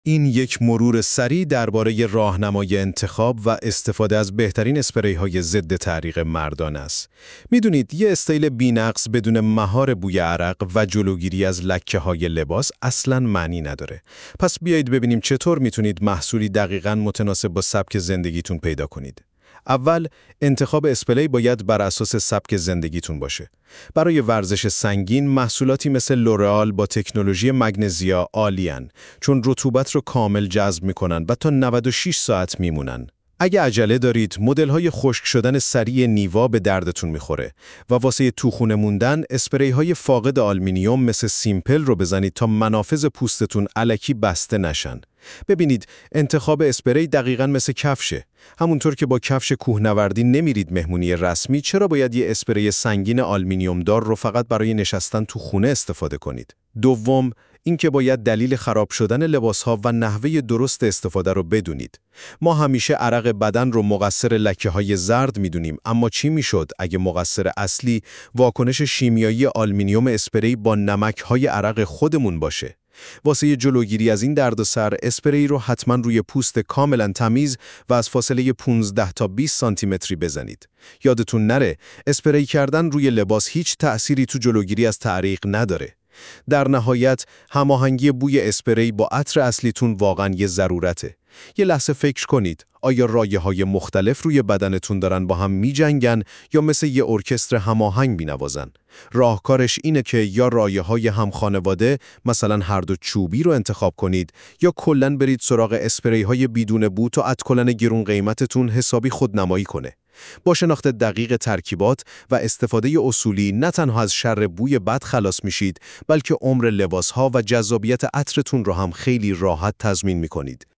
این یک مرور سریع درباره راهنمای انتخاب و استفاده از بهترین اسپری‌های ضد تعریق مردان است. میدونید یه استایل بی‌نقص بدون مهار بوی عرق و جلوگیری از لکه‌های لباس اصلاً معنی نداره. پس بیایید ببینیم چطور میتونید محصولی دقیقاً متناسب با سبک زندگیتون پیدا کنید. اول، انتخاب اسپری باید بر اساس سبک زندگیتون باشه. برای ورزش سنگین، محصولاتی مثل لورئال با تکنولوژی مگنزیا عالی‌ان، چون رطوبت رو کامل جذب می‌کنن و تا 96 ساعت میمونن. اگه عجله دارید، مدل‌های خشک شدن سریع نیوا به دردتون می‌خوره و واسه توخونه موندن، اسپری‌های فاقد آلومینیوم مثل سیمپل رو بزنید تا منافذ پوستتون الکی بسته نشن. ببینید، انتخاب اسپری دقیقاً مثل کفشه. همونطور که با کفش کوهنوردی نمیرید مهمونی رسمی، چرا باید یه اسپری سنگین آلومینیوم دار رو فقط برای نشستن تو خونه استفاده کنید؟ دوم، اینکه باید دلیل خراب شدن لباس‌ها و نحوه درست استفاده رو بدونید. ما همیشه عرق بدن رو مقصر لکه‌های زرد میدونیم، اما چی میشد اگه مقصر اصلی واکنش شیمیایی آلومینیوم اسپری با نمک‌های عرق خودمون باشه؟ واسه جلوگیری از این دردسر، اسپری رو حتما روی پوست کاملا تمیز و از فاصله 15 تا 20 سانتی متری بزنید. یادتون نره، اسپری کردن روی لباس هیچ تأثیری تو جلوگیری از تعریق نداره. در نهایت، هماهنگی بوی اسپری با عطر اصلیتون واقعاً یه ضرورته. یه لحظه فکر کنید، آیا رایحه‌های مختلف روی بدنتون دارن با هم می‌جنگن یا مثل یه ارکستر هماهنگ می‌نوازن؟ راهکارش اینه که یا رایحه‌های هم خانواده، مثلا هر دو چوبی رو انتخاب کنید، یا کلاً برید سراغ اسپری‌های بدون بو تا ادکلن گرون قیمتتون حسابی خودنمایی کنه. با شناخت دقیق ترکیبات و استفاده اصولی، نه تنها از شر بوی بد خلاص میشید، بلکه عمر لباس‌ها و جذابیت عطرتون رو هم خیلی راحت تضمین می‌کنید.